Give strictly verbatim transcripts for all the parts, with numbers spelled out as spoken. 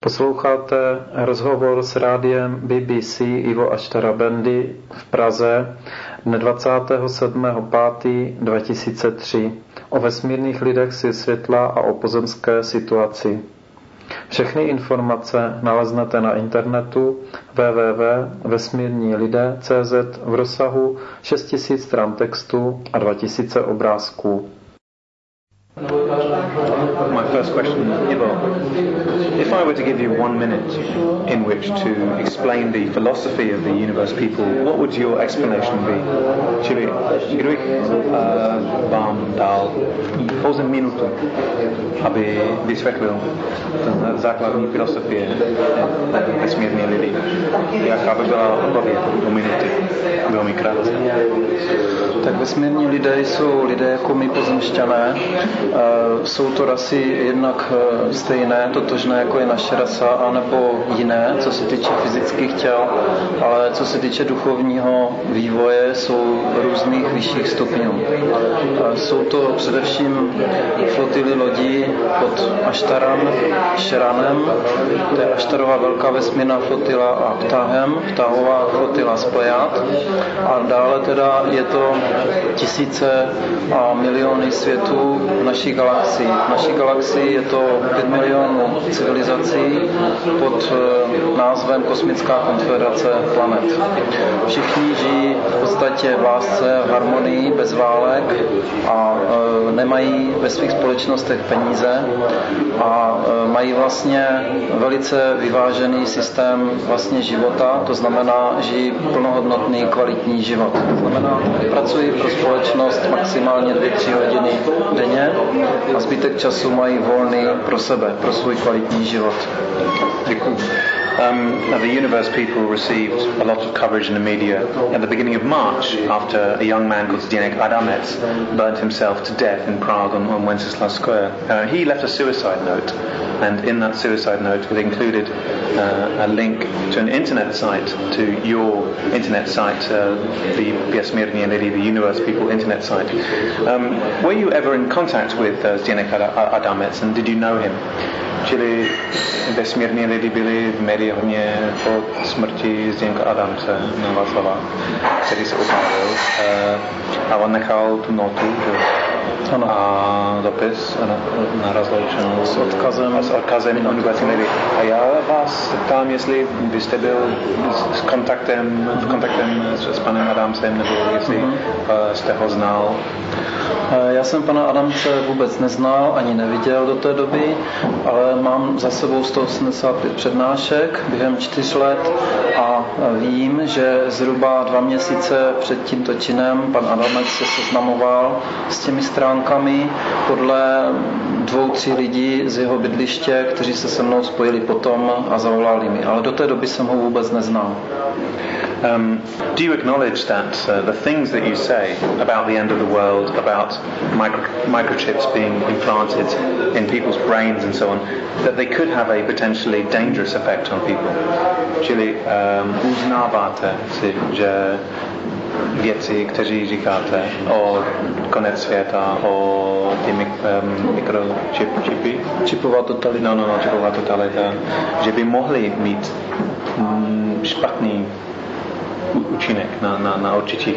Posloucháte rozhovor s rádiem B B C Ivo Ashtarabendi v Praze dne dvacátého sedmého pátého dva tisíce tři o vesmírných lidech sil světla a o pozemské situaci. Všechny informace naleznete na internetu w w w tečka vesmírní lidé tečka cé zet v rozsahu šest tisíc stran textu a dva tisíce obrázků. My first question, Ivo, if I were to give you one minute in which to explain the philosophy of the universe people, what would your explanation be? Čili kdybych uh, vám dal pouze minutu, aby vysvětlil ten základní filosofie vesmírných lidí, jaká by byla odpověď o minuty? Velmi krátce. Tak vesmírní lidé jsou lidé jako my pozemšťané. Jsou to rasy jednak stejné, totožné jako je naše rasa, anebo jiné, co se týče fyzických těl, ale co se týče duchovního vývoje, jsou různých vyšších stupňů. Jsou to především flotily lodí pod Aštaram, Šeranem, to je Aštarová velká vesmírná flotila, a Ptahem, Ptahová flotila z Plejad. A dále teda je to tisíce a miliony světů v naší galaxii. V naší galaxii je to pět milionů civilizací pod názvem Kosmická konfederace planet. Všichni žijí v podstatě v lásce, v harmonii, bez válek a e, nemají ve svých společnostech peníze a e, mají vlastně velice vyvážený systém vlastně života, to znamená, žijí plnohodnotný, kvalitní život. To znamená, pracují pro společnost maximálně dvě, tři hodiny denně a zbytek času mají volný pro sebe, pro svůj kvalitní život. Děkuji. Um, the universe people received a lot of coverage in the media at the beginning of March after a young man called Zdeněk Adamec burnt himself to death in Prague on, on Wenceslas Square. Uh, he left a suicide note, and in that suicide note it included uh, a link to an internet site, to your internet site, uh, the Vesmírní lidi, the universe people internet site. Um, were you ever in contact with uh, Zdeněk Adamec, and did you know him? Čili vesmírní lidi byli v médii hodně po smrti Zdeňka Adamce na Václava, který se upálil. A on nechal tu notu, ano. A dopis na, na rozloučenou s odkazem, s odkazem univerzitní lidi. A já vás ptám, jestli byste byl s kontaktem, v kontaktem s, s panem Adamcem, nebo jestli mm-hmm. jste ho znal. Já jsem pana Adamce vůbec neznal, ani neviděl do té doby, ale mám za sebou sto osmdesát pět přednášek během čtyř let a vím, že zhruba dva měsíce před tímto činem pan Adamec se seznamoval s těmi stránkami podle dvou, tří lidí z jeho bydliště, kteří se se mnou spojili potom a zavolali mi, ale do té doby jsem ho vůbec neznal. Um, do you acknowledge that uh, the things that you say about the end of the world, about micro, microchips being implanted in people's brains and so on, that they could have a potentially dangerous effect on people? Čili um, uznáváte si, že věci, kteří říkáte o konec světa, o ty mik, um, mikročipy, čipová totalita, no, no, no, čipová totalita, že by mohly mít mm, špatný účinek na, na, na určitých.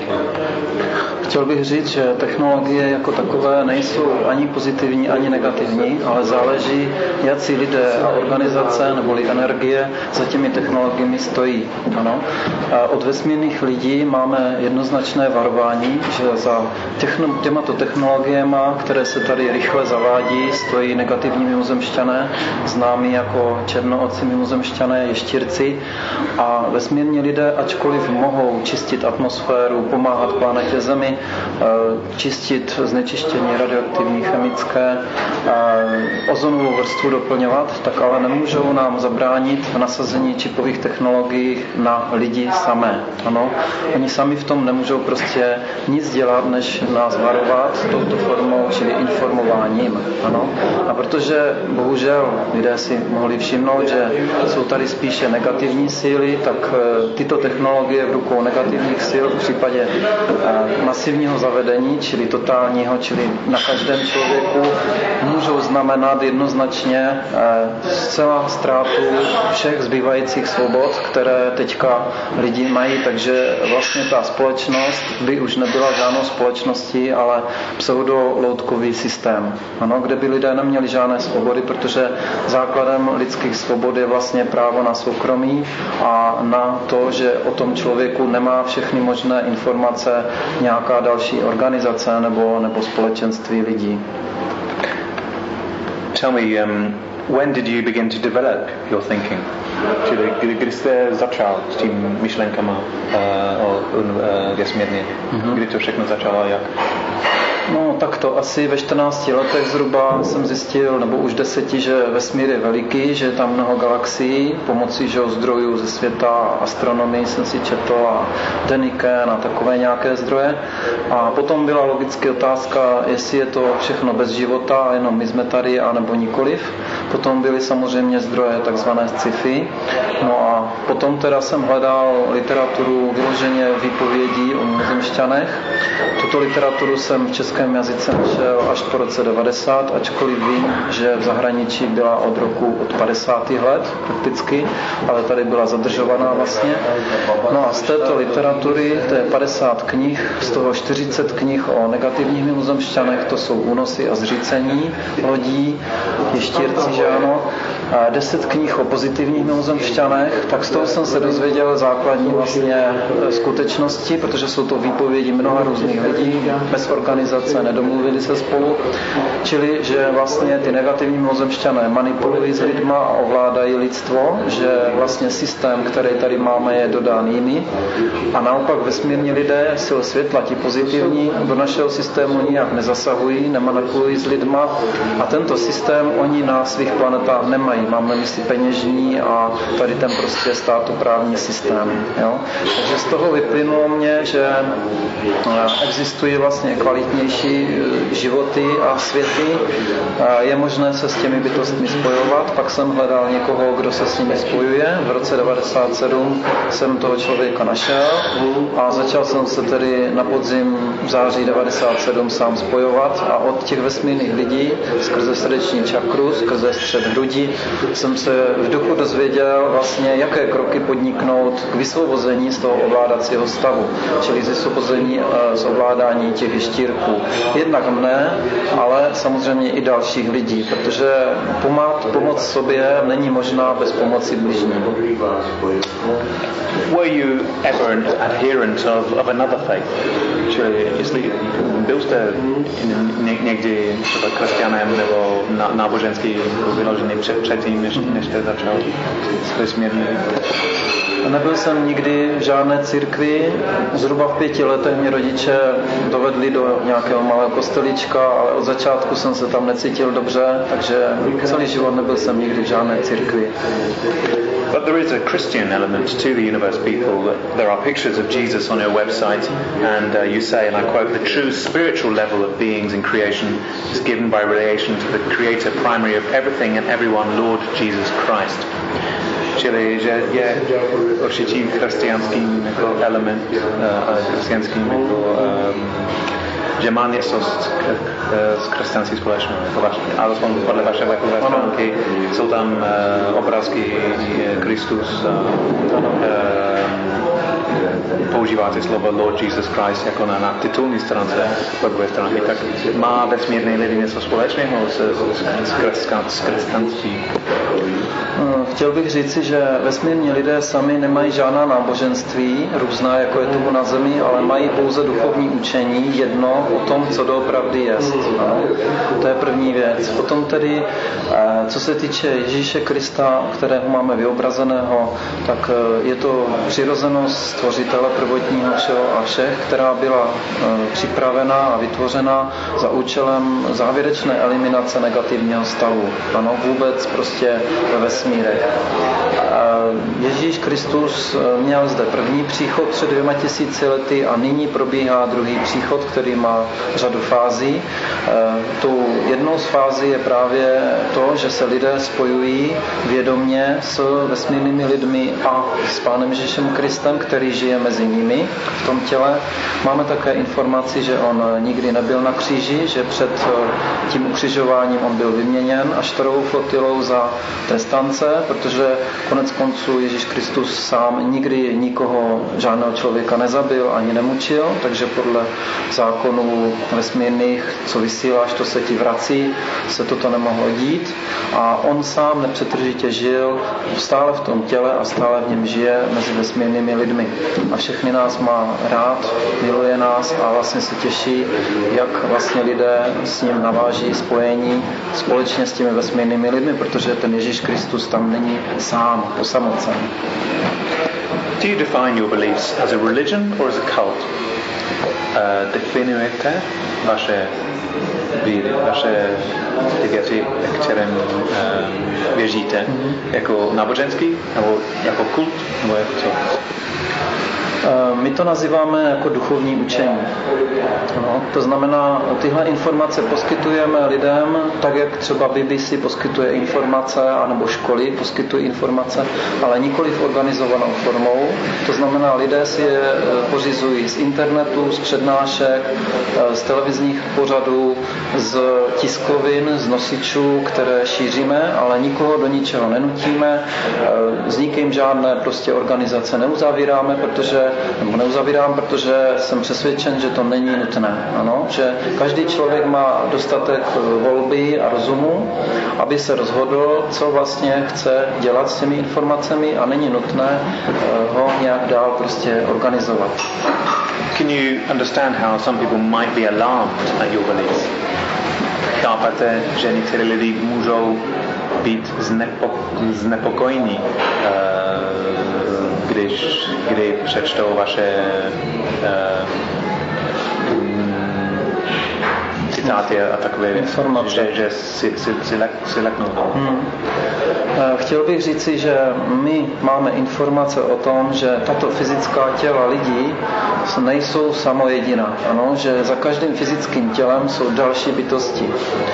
Chtěl bych říct, že technologie jako takové nejsou ani pozitivní, ani negativní, ale záleží, jací lidé a organizace neboli energie za těmi technologiemi stojí. Ano. A od vesmírných lidí máme jednoznačné varování, že za techno, těmato technologiemi, které se tady rychle zavádí, stojí negativní mimozemšťané, známí jako černooci mimozemšťané, ještěrci, a vesmírní lidé, ačkoliv mohou čistit atmosféru, pomáhat planetě Zemi, čistit znečištění radioaktivní, chemické, ozonovou vrstvu doplňovat, tak ale nemůžou nám zabránit v nasazení čipových technologií na lidi samé. Ano? Oni sami v tom nemůžou prostě nic dělat, než nás varovat touto formou, čili informováním. Ano? A protože bohužel lidé si mohli všimnout, že jsou tady spíše negativní síly, tak tyto technologie v rukou negativních sil v případě masivního zavedení, čili totálního, čili na každém člověku, můžou znamenat jednoznačně zcela ztrátu všech zbývajících svobod, které teďka lidi mají, takže vlastně ta společnost by už nebyla žádnou společností, ale pseudo-loutkový systém, ano, kde by lidé neměli žádné svobody, protože základem lidských svobod je vlastně právo na soukromí a na to, že o tom člověku nemá všechny možné informace nějaká další organizace nebo, nebo společenství lidí. Tell me, um, when did you begin to develop your thinking? Čili kdy, kdy jste začal s tím myšlenkama uh, o uh, vesmírně? Mm-hmm. Kdy to všechno začalo a jak? No tak to asi ve čtrnácti letech zhruba jsem zjistil, nebo už deseti, že vesmír je veliký, že je tam mnoho galaxií, pomocí že, zdrojů ze světa, astronomii jsem si četl a Deniken a takové nějaké zdroje. A potom byla logicky otázka, jestli je to všechno bez života, jenom my jsme tady, anebo nikoliv. Potom byly samozřejmě zdroje takzvané sci-fi. No a potom teda jsem hledal literaturu vyloženě výpovědí o mimozemšťanech. Tuto literaturu jsem v českém jazyce našel až po roce devadesát, ačkoliv vím, že v zahraničí byla od roku od padesátých let prakticky, ale tady byla zadržovaná vlastně. No a z této literatury, to je padesát knih, z toho čtyřicet knih o negativních mimozemšťanech, to jsou únosy a zřícení lodí, ještěrci, že ano, a deset knih o pozitivních mimozemšťanech, tak z toho jsem se dozvěděl základní vlastně skutečnosti, protože jsou to výpovědi mnoha různých lidí, bez organizace, nedomluvili se spolu, čili, že vlastně ty negativní mimozemšťané manipulují s lidma a ovládají lidstvo, že vlastně systém, který tady máme, je dodán jiný a naopak vesmírní lidé, sil světla, ti pozitivní, do našeho systému nijak nezasahují, nemanipulují s lidma a tento systém oni na svých planetách nemají. Máme mysli peněžní a tady ten prostě státoprávní systém. Jo? Takže z toho vyplynulo mě, že existují vlastně kvalitnější životy a světy. Je možné se s těmi bytostmi spojovat. Pak jsem hledal někoho, kdo se s nimi spojuje. V roce devadesát sedm jsem toho člověka našel a začal jsem se tedy na podzim v září devadesát sedm sám spojovat a od těch vesmírných lidí skrze srdeční čakru, skrze střed hrudi jsem se v duchu dozvěděl vlastně, jaké kroky podniknout k vysvobození z toho ovládacího stavu, čili vysvobození z ovládání těch ještírků. Jednak mne, ale samozřejmě i dalších lidí, protože pomáhat, pomoc sobě není možná bez pomoci bližním. Were you ever an adherent of, of another faith? Čili jestli byl jste někdy třeba křesťanem nebo náboženský vyložený před, předtím, než, než jste začal s vesmírným? Nebyl jsem nikdy v žádné církvi. Zhruba v pěti letech mě rodiče dovedli do nějakého malého kostelíčka, ale od začátku jsem se tam necítil dobře, takže celý život nebyl jsem nikdy v žádné církvi. But there is a Christian element to the Universe People. There are pictures of Jesus on your website, and uh, you say, and I quote, the true spiritual level of beings in creation is given by relation to the creator primary of everything and everyone, Lord Jesus Christ. Čili, že je určitým křesťanským jako element, uh, křesťanským jako, um, že má něco s, s křesťanský společnou, alespoň podle vaše webové stránky jsou tam uh, obrázky Kristus, uh, uh, používáte slovo Lord Jesus Christ jako na, na titulní stránce webové stránky, tak má vesmírný lidi něco společného s, s, s křesťanstvím? Chtěl bych říci, že vesmírní lidé sami nemají žádná náboženství, různá, jako je tomu na zemi, ale mají pouze duchovní učení, jedno o tom, co doopravdy jest. Ano. To je první věc. Potom tedy, co se týče Ježíše Krista, kterého máme vyobrazeného, tak je to přirozenost stvořitele prvotního všeho a všech, která byla připravena a vytvořena za účelem závěrečné eliminace negativního stavu. Ano, vůbec prostě ve vesmírech. Ježíš Kristus měl zde první příchod před dvěma tisíci lety a nyní probíhá druhý příchod, který má řadu fází. Tou jednou z fází je právě to, že se lidé spojují vědomně s vesmírnými lidmi a s Pánem Ježíšem Kristem, který žije mezi nimi v tom těle. Máme také informaci, že on nikdy nebyl na kříži, že před tím ukřižováním on byl vyměněn Aštarovou flotilou za trestance, protože konec konců Ježíš Kristus sám nikdy nikoho, žádného člověka nezabil ani nemučil, takže podle zákonů vesmírných, co vysíláš, to se ti vrací, se toto nemohlo dít. A on sám nepřetržitě žil stále v tom těle a stále v něm žije mezi vesmírnými lidmi. A všechny nás má rád, miluje nás a vlastně se těší, jak vlastně lidé s ním naváží spojení společně s těmi vesmírnými lidmi, protože ten Ježíš Kristus tam není sám, osamocen. Do you define your beliefs as a religion or as a cult? Uh, definujete vaše víry, vaše ty věci, kterým uh, věříte, mm-hmm. jako náboženský, nebo jako kult, nebo jako co? My to nazýváme jako duchovní učení. No, to znamená, tyhle informace poskytujeme lidem, tak jak třeba B B C poskytuje informace, anebo školy poskytují informace, ale nikoliv organizovanou formou. To znamená, lidé si je pořizují z internetu, z přednášek, z televizních pořadů, z tiskovin, z nosičů, které šíříme, ale nikoho do ničeho nenutíme, s nikým žádné prostě organizace neuzavíráme, protože nebo neuzavírám, protože jsem přesvědčen, že to není nutné. Ano? Že každý člověk má dostatek volby a rozumu, aby se rozhodl, co vlastně chce dělat s těmi informacemi a není nutné ho nějak dál prostě organizovat. Can you understand how some people might be alarmed at your beliefs? Chápete, že některé lidi můžou být znepo, znepokojení, když, kdy přečtou vaše uh, citáty a takové věci, že, že si, si, si, lek, si leknou. Hmm. Chtěl bych říci, že my máme informace o tom, že tato fyzická těla lidí nejsou samojediná. Ano? Že za každým fyzickým tělem jsou další bytosti.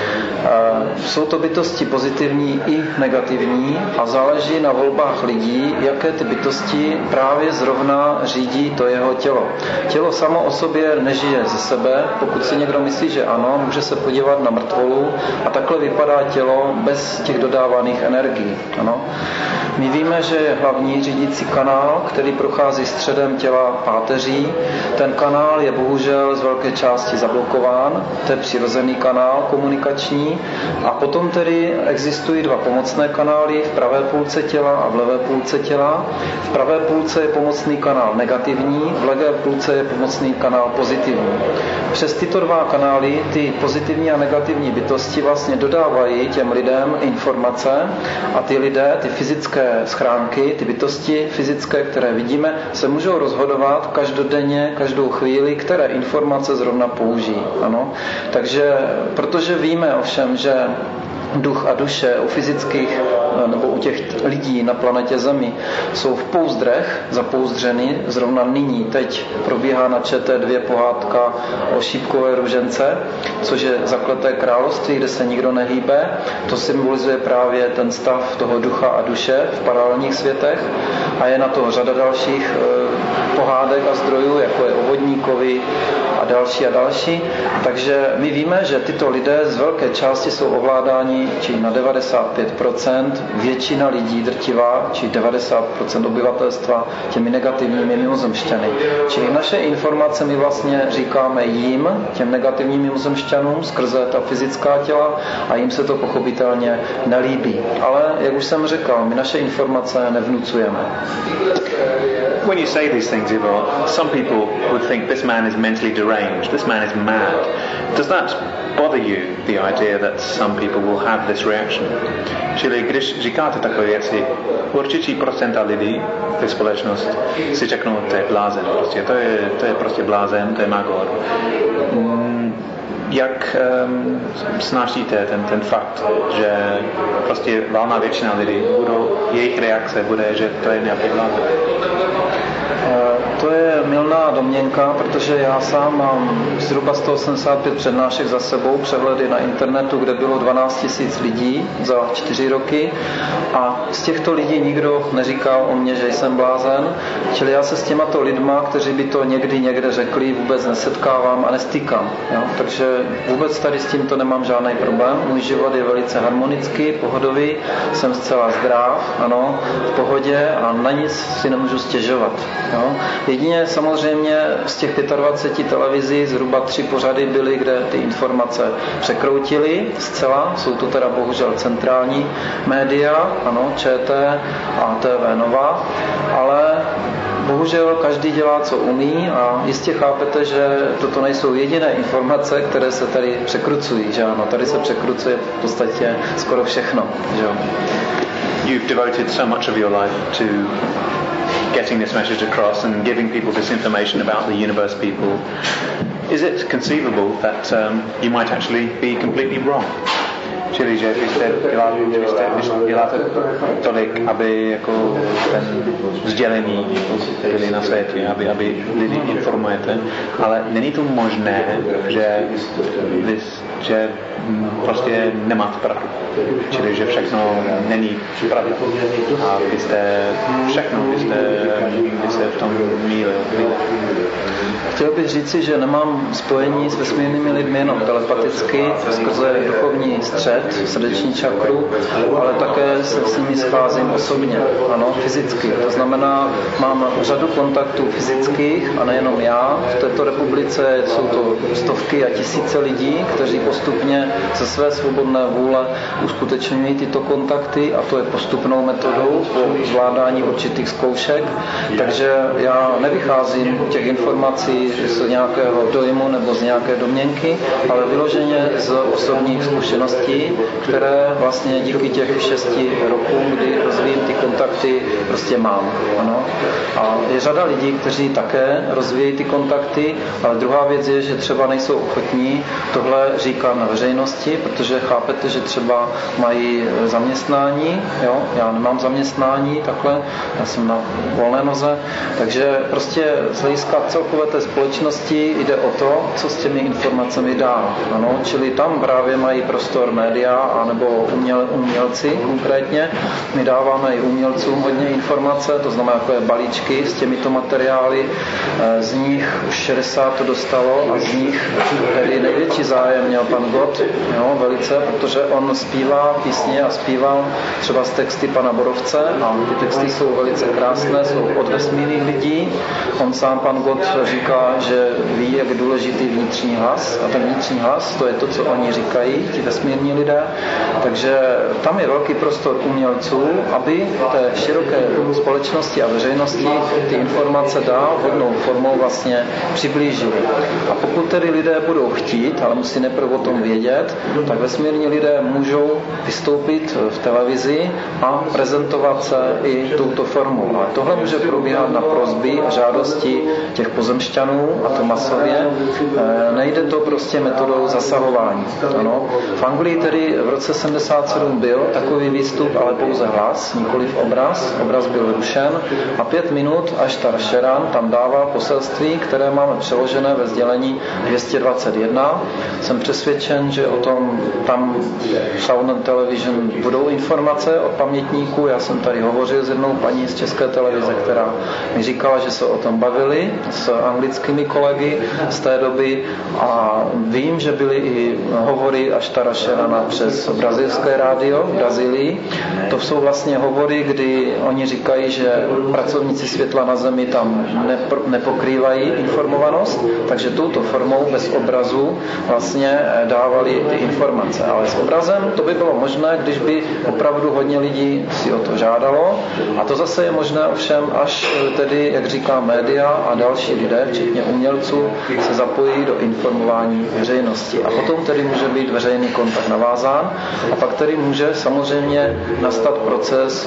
Jsou to bytosti pozitivní i negativní a záleží na volbách lidí, jaké ty bytosti právě zrovna řídí to jeho tělo. Tělo samo o sobě nežije ze sebe, pokud si někdo myslí, že ano, může se podívat na mrtvolu a takhle vypadá tělo bez těch dodávaných energií. Ano. My víme, že je hlavní řídící kanál, který prochází středem těla páteří. Ten kanál je bohužel z velké části zablokován, to je přirozený kanál komunikační a potom tedy existují dva pomocné kanály v pravé půlce těla a v levé půlce těla. V pravé půlce je pomocný kanál negativní, v levé půlce je pomocný kanál pozitivní. Přes tyto dva kanály ty pozitivní a negativní bytosti vlastně dodávají těm lidem informace a ty lidé, ty fyzické schránky, ty bytosti fyzické, které vidíme, se můžou rozhodovat každodenně, každou chvíli, které informace zrovna použijí. Ano? Takže, protože víme ovšem, že duch a duše u fyzických nebo u těch lidí na planetě Zemi jsou v pouzdrech zapouzdřeny. Zrovna nyní, teď probíhá na Č T dva pohádka o šípkové ružence, což je zakleté království, kde se nikdo nehýbe. To symbolizuje právě ten stav toho ducha a duše v paralelních světech a je na to řada dalších pohádek a zdrojů, jako je o vodníkovi a další a další. Takže my víme, že tyto lidé z velké části jsou ovládáni či na devadesát pět procent, většina lidí drtivá, či devadesát procent obyvatelstva těmi negativními mimozemšťany. Čili naše informace my vlastně říkáme jim, těm negativním mimozemšťanům, skrze ta fyzická těla a jim se to pochopitelně nelíbí. Ale, jak už jsem říkal, my naše informace nevnucujeme. When you say these things, Ivo, some people would think this man is mentally deranged, this man is mad. Does that bother you, the idea that some people will have this reaction? Čili když říkáte takové věci, určitý procenta lidí, té společnost, si řeknou, to je blázen, prostě, to, je, to je prostě blázen, to je magor. Jak um, snášíte ten, ten fakt, že prostě valná většina lidí, budou, jejich reakce bude, že to je nějaký blázen? To je mylná domněnka, protože já sám mám zhruba sto osmdesát pět přednášek za sebou, přehledy na internetu, kde bylo dvanáct tisíc lidí za čtyři roky a z těchto lidí nikdo neříkal o mně, že jsem blázen, čili já se s těmato lidma, kteří by to někdy někde řekli, vůbec nesetkávám a nestýkám. Jo? Takže vůbec tady s tímto nemám žádný problém. Můj život je velice harmonický, pohodový, jsem zcela zdrav, ano, v pohodě a na nic si nemůžu stěžovat. Jo? Jedině samozřejmě z těch dvacet pět televizí zhruba tři pořady byly, kde ty informace překroutily zcela. Jsou to teda bohužel centrální média, ano, ČT a T V Nova, ale bohužel každý dělá, co umí a jistě chápete, že toto nejsou jediné informace, které se tady překrucují, že ano, tady se překrucuje v podstatě skoro všechno, že jo. You've devoted so much of your life to getting this message across and giving people this information about the universe people. Is it conceivable that um, you might actually be completely wrong? Čili, že vy jste děláte, vy jste, vy děláte tolik, aby jako ten vzdělení byli na světě, aby, aby lidi informujete, ale není to možné, že vy, že prostě nemáte pravdu. Čili, že všechno není pravda. A vy jste všechno, vy jste, vy jste v tom míle. Chtěl bych říci, že nemám spojení s vesmírnými lidmi jenom telepaticky, skrze duchovní střed, srdeční čakru, ale také se s nimi scházím osobně, ano, fyzicky. To znamená, mám řadu kontaktů fyzických a nejenom já. V této republice jsou to stovky a tisíce lidí, kteří postupně ze své svobodné vůle uskutečňují tyto kontakty a to je postupnou metodou po zvládání určitých zkoušek. Takže já nevycházím těch informací z nějakého dojmu nebo z nějaké domněnky, ale vyloženě z osobních zkušeností, které vlastně díky těch šesti rokům, kdy rozvíjím ty kontakty, prostě mám. Ano. A je řada lidí, kteří také rozvíjí ty kontakty, ale druhá věc je, že třeba nejsou ochotní tohle říkat na veřejnosti, protože chápete, že třeba mají zaměstnání, jo? Já nemám zaměstnání takhle, já jsem na volné noze, takže prostě z hlediska celkové té společnosti jde o to, co s těmi informacemi dál. Ano? Čili tam právě mají prostor média anebo uměl, umělci konkrétně. My dáváme i umělcům hodně informace, to znamená jako je balíčky s těmito materiály, z nich už šedesát to dostalo a z nich tedy největší zájem měl pan Gott, jo, velice, protože on zpívá písně a zpíval třeba z texty pana Borovce a ty texty jsou velice krásné, jsou od vesmírných lidí. On sám pan Gott říká, že ví, jak je důležitý vnitřní hlas a ten vnitřní hlas, to je to, co oni říkají, ti vesmírní lidé. Takže tam je velký prostor umělců, aby té široké společnosti a veřejnosti ty informace dál vhodnou formou vlastně přiblížili. A pokud tedy lidé budou chtít, ale musí nejprve o tom vědět, tak vesmírní lidé můžou vystoupit v televizi a prezentovat se i touto formou. Ale tohle může probíhat na prosby a žádosti těch pozemšťanů, a to masově. Nejde to prostě metodou zasahování. Ano. V Anglii tedy v roce sedmdesát sedm byl takový výstup, ale pouze hlas, nikoliv obraz. Obraz byl rušen a pět minut až Ashtar Sheran tam dával poselství, které máme přeložené ve sdělení dvě stě dvacet jedna. Jsem přesvědčen, že o tom tam v Sound Television budou informace od pamětníků. Já jsem tady hovořil s jednou paní z České televize, která mi říkala, že se o tom bavili s anglickými kolegy z té doby a vím, že byly i hovory Ashtara Sherana přes brazilské rádio v Brazílii. To jsou vlastně hovory, kdy oni říkají, že pracovníci světla na Zemi tam nepr- nepokrývají informovanost, takže touto formou bez obrazu vlastně dávali ty informace. Ale s obrazem to by bylo možné, když by opravdu hodně lidí si o to žádalo. A to zase je možné ovšem, až tedy, jak říká média a další lidé, včetně umělců, se zapojí do informování veřejnosti. A potom tedy může být veřejný kontakt navázán a pak tedy může samozřejmě nastat proces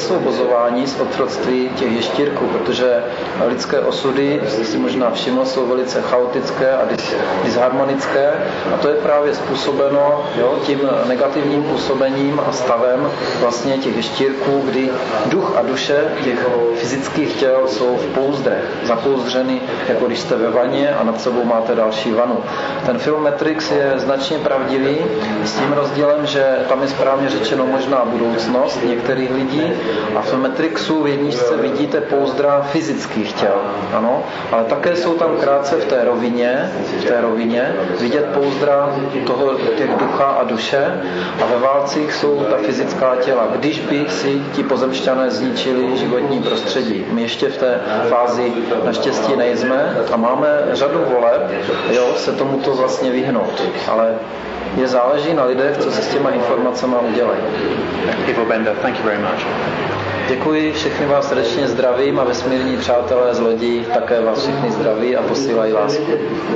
vysvobozování z otroctví těch ještěrků, protože lidské osudy, jste si možná všiml, jsou velice chaotické a dis- disharmonické a to je právě způsobeno jo, tím negativním působením a stavem vlastně těch ještěrků, kdy duch a duše těch fyzických těl jsou v pouzdrech, zapouzdřeny, jako když jste ve vaně a nad sebou máte další vanu. Ten film Matrix je značně pravdivý s tím rozdílem, že tam je správně řečeno možná budoucnost některých lidí a v Matrixu v jedničce vidíte pouzdra fyzických těl, ano, ale také jsou tam krátce v té rovině, v té rovině vidět pouzdra toho, těch ducha a duše a ve válcích jsou ta fyzická těla, když by si ti pozemšťané zničili životní prostředí. My ještě v té fázi naštěstí nejsme a máme řadu voleb, jo, se tomuto vlastně vyhnout, ale je záleží na lidech, co se s těma informacemi udělají. Ivo Bender, thank you very much. Děkuji, všechny vás srdečně zdravím a vesmírní přátelé z lodí také vás všechny zdraví a posílají lásku.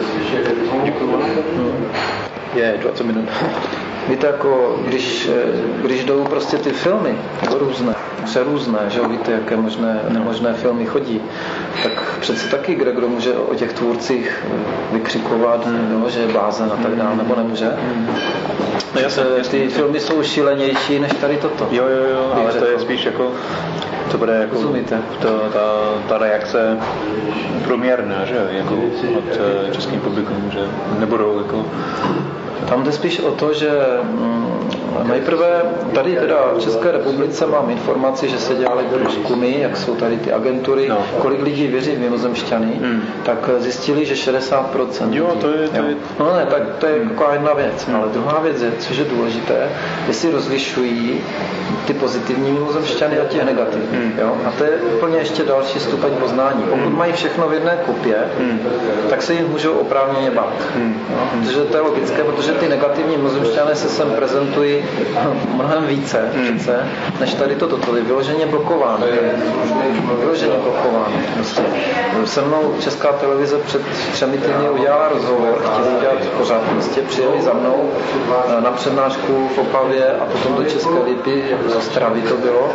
Hmm. Je, dvacet minut. Víte, jako když, když jdou prostě ty filmy, jako různé, přerůzné, že jo, víte, jaké možné, nemožné filmy chodí, tak přece taky kdekdo může o těch tvůrcích vykřikovat, mm. jo, že je blázen a tak dále, nebo nemůže. Mm. No jasně, ty filmy jsou šílenější než tady toto. Jo, jo, jo, ale to je spíš jako, to bude jako to, ta, ta reakce průměrná, že jako od českým publikum, že nebudou jako. Tam jde spíš o to, že mm, nejprve tady teda v České republice mám informaci, že se dělaly průzkumy, jak jsou tady ty agentury, no. Kolik lidí věří v mimozemšťany, hmm. tak zjistili, že šedesát procent. Jo, to je... To je... No ne, tak to je taková jedna věc, hmm. ale druhá věc je, což je důležité, jestli rozlišují ty pozitivní mimozemšťany a těch negativní. Hmm. Jo? A to je úplně ještě další stupeň poznání. Pokud mají všechno v jedné kupě, hmm. tak se jim můžou oprávněně bát. Hmm. Jo? Protože to je logické, protože ty negativní mimozemšťané se sem prezentují mnohem více přece, než tady toto. To je vyloženě blokováno. Vyloženě blokováno. Prostě. Se mnou Česká televize před třemi týdny udělala rozhovor, chtěli udělat pořád, prostě přijeli za mnou na přednášku v Opavě a potom do České Lípy, z Ostravy to bylo.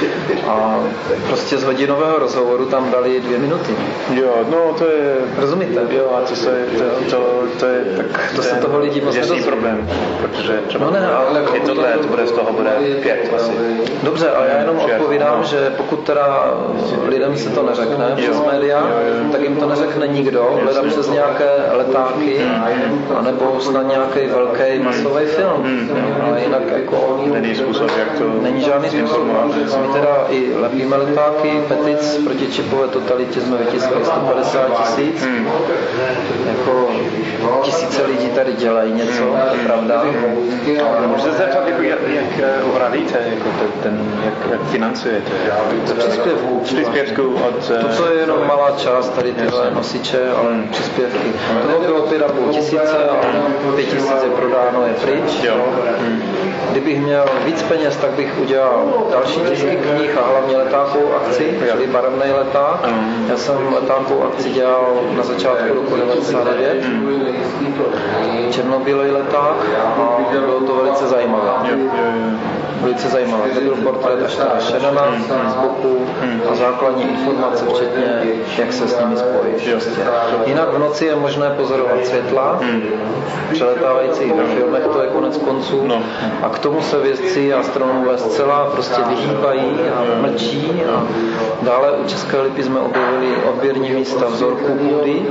A prostě z hodinového rozhovoru tam dali dvě minuty. Jo, no to je... Rozumíte? Jo, a to, se, to, to, to je tak... To se toho lidi moc jasný problém, protože třeba... No ne, ale... Je tohle, to bude z toho bude pět asi. Dobře, ale já jenom odpovídám, no. že pokud teda lidem se to neřekne jo. přes média, jo, jo. tak jim to neřekne nikdo, hledá přes nějaké letáky, anebo snad nějaký velký masový film. Hmm. Jo, ale jinak jako... Není způsob, jak to... Není žádný způsob. My teda i lepíme letáky, petic proti čipové totalitě jsme vytiskli sto padesát tisíc. Hmm. Jako tisíce lidí tady dělají něco, hmm. to je pravda. Můžete se zeptat, jak, jak uhradíte, jako ten, jak, jak financujete? To příspěvku. Příspěvku od... To, co je jenom malá část, tady tyhle nosiče, ale příspěvky. Toho bylo pět a půl tisíce a pět tisíc je prodáno, je pryč. Jo. Hmm. Kdybych měl víc peněz, tak bych udělal další tisky knih a hlavně letákovou akci, čili barevný leták. Mm. Já jsem letákovou akci dělal na začátku roku devadesát devět. Mm. Černobílej leták a bylo to velice zajímavé. Jo, jo, jo. Velice zajímavé. To byl portrét Aštara Šerana z boku a základní informace, včetně jak se s nimi spojit. Prostě. Jinak v noci je možné pozorovat světla, přeletávající ve filmech, to je konec konců. A k tomu se vědci a astronomové zcela prostě vyhýbají a mlčí. A dále u České Lípy jsme objevili odběrní místa vzorků půdy.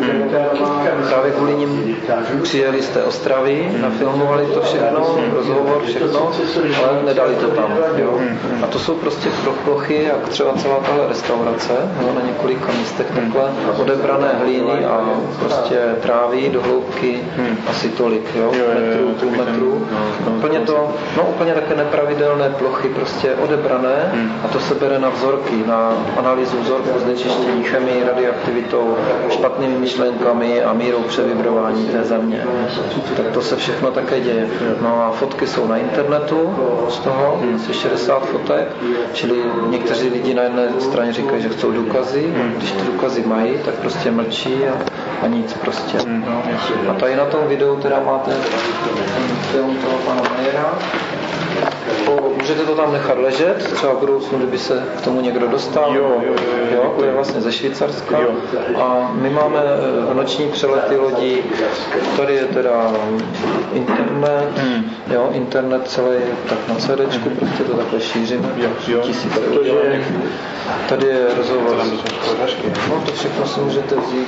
Právě kvůli nim přijeli z té Ostravy, nafilmovali to všechno, rozhovor, všechno, ale nedali to tam. Jo. A to jsou prostě plochy, jak třeba celá tahle restaurace, jo, na několika místech takhle odebrané hlíny a prostě tráví do hloubky asi tolik, jo, metrů, půl metru. Úplně to, no úplně také nepravidelné plochy, prostě odebrané a to se bere na vzorky, na analýzu vzorku, znečištění chemii, radioaktivitou, špatnými myšlenkami a mírou převibrování té země. Tak to se všechno také děje. No a fotky jsou na internetu z toho, asi šedesát fotek, čili někteří lidi na jedné straně říkají, že chcou důkazy, když ty důkazy mají, tak prostě mlčí a, a nic prostě. No. A tady na tom videu teda máte film toho pana Majera, Po, můžete to tam nechat ležet, třeba v budoucnu, kdyby se k tomu někdo dostal. Jo, jo, jo, jo, to je vlastně ze Švýcarska. Jo. A my máme noční přelety lodí, tady je teda internet, hmm. jo, internet celý tak na CDčku, hmm. prostě to takhle šíříme, tisíc lidí. Tady je rozhovor. No to všechno si můžete vzít.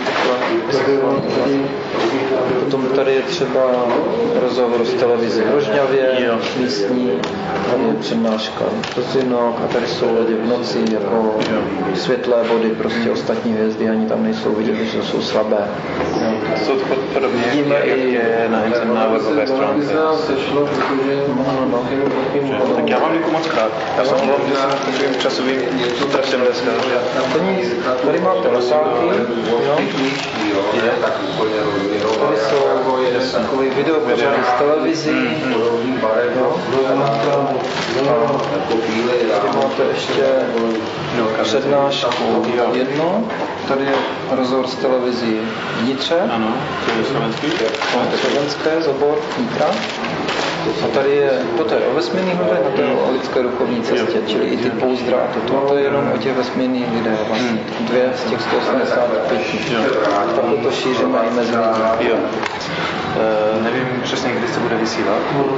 Potom tady je třeba rozhovor z televize v Rožňavě, místní, tady je přednáška Rozinok a tady jsou lidi v noci jako světlé body, prostě ostatní hvězdy ani tam nejsou vidět, že jsou slabé. Jsou to podobně, jak je na, na webové stránce. No, no. Tak já vám děkuji moc krát. Já jsem omlouvám, že jsem takovým časovým útrasem dneska. Tady máte letáky, jo? Tady jsou takový videopořady z televizí, jo? Tady máte ještě přednášku jednu, tady je rozhovor z televizí Vnitře, ano, to je slovenský, slovenské, z obor Vnitra. A tady je, toto je o vesmírných lidech a to je o lidské duchovní cestě, čili i ty pouzdra a toto. To je jenom o těch vesmírných lidech, vlastně dvě z těch sto osmdesát pět. Tak toto šíříme i mezi lidmi. Jo. E, nevím přesně, kdy se bude vysílat.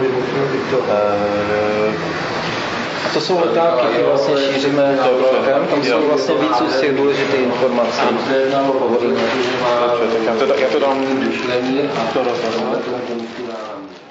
E, To jsou letáky, které vlastně šíříme rokem, tam jsou vlastně víc z těch důležitých informací. Dobře, tak já to, já to dám do rozhovoru.